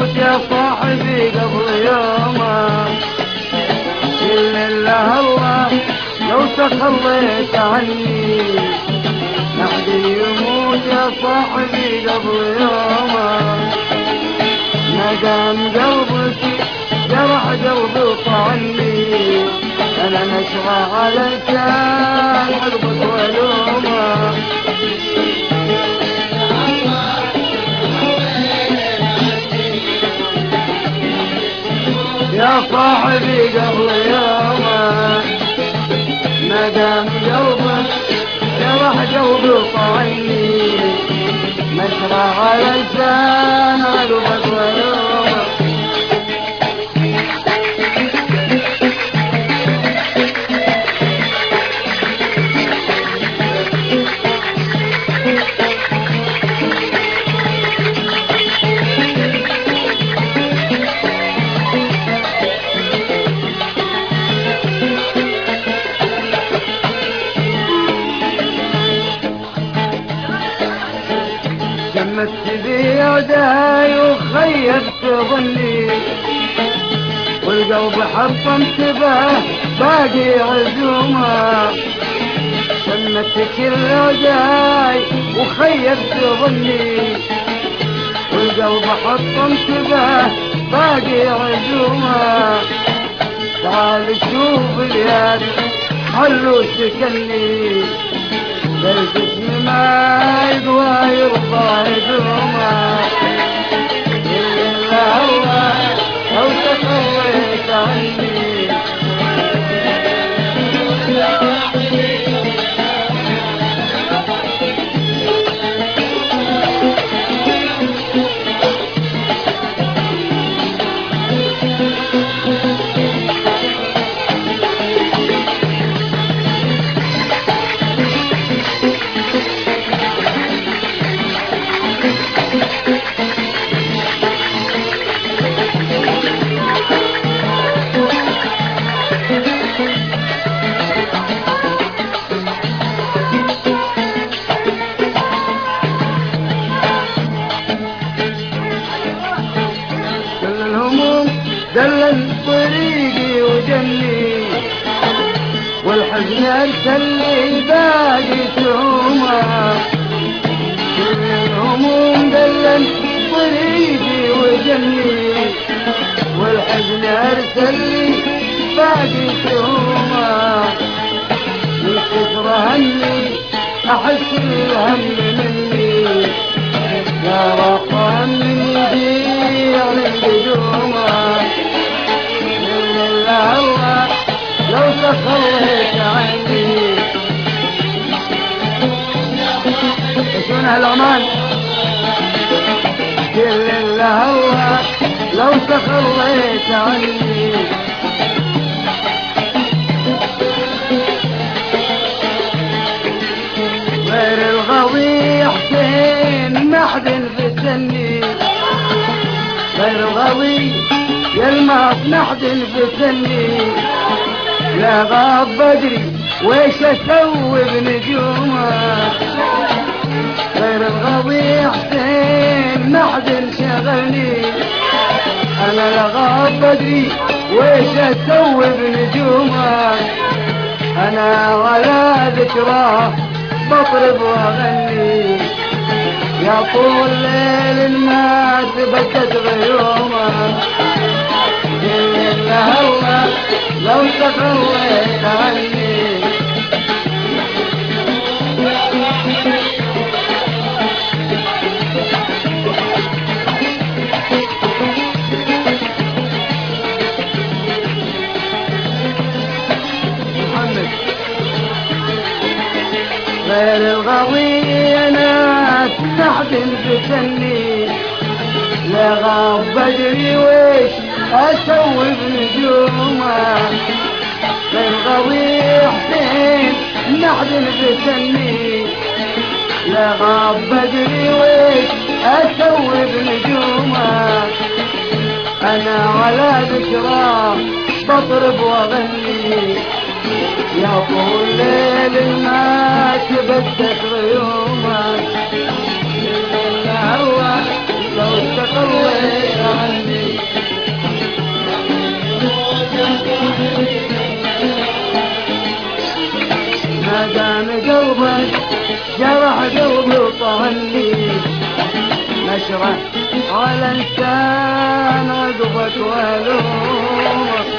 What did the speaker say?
يموت يا صاحبي قبل يومه، إلا الله لو تخليت عني. أحد يموت يا صاحبي قبل يومه، مدام قلبك جرح قلبي وطعني. أنا نشغى علشان حبك ولومه. يا صاحبي قبل يومه، مدام قلبك جرح قلبي وطعني. نشغى علشان قلبك ولومه. شمت بيداي وخيبت ظني، والقلب حطمت به باقي عزومه. شمت كل يداي وخيبت ظني، والقلب حطمت به باقي عزومه. تعال شوف اليد حلو سكني، الجسم ما يقوى يرضى يدومه. إلا الله لو تخليت عني. دلل طريقي وجني، والحزن ارسل لي باقي تهمه. كل الهموم دلل طريقي وجني، والحزن ارسل لي باقي تهمه. من كثر همي احس الهم مني، يا رب همي يضيع للقدومه. الله لو تخليت عني. شلون هالامان؟ كل الله لو تخليت عني. غير الغوي حسين ما حد فتني، غير الغوي يلمع نحد فتني. لا غاب بدري ويش اسوي بنجومه، غير الغوي حسين نحد شغلني. انا لا غاب بدري ويش اسوي بنجومه. انا ولا ذكراه بطرب واغني، يا طول ليل ما تبدد غيومه. إلا الله لو تخليت عني. محمد غير الغوي ناس نحد فتني، لا غاب بدري ويش اسوي بنجومه. غير غوي حسين نحد فتني، لا غاب بدري ويش اسوي بنجومه. انا على ذكراه بطرب واغني، يا طول ليل ما تبدت غيومه. إلا هو لو تخليت عني. جرح قلبي وطهني نشره على لسان عقبك والومك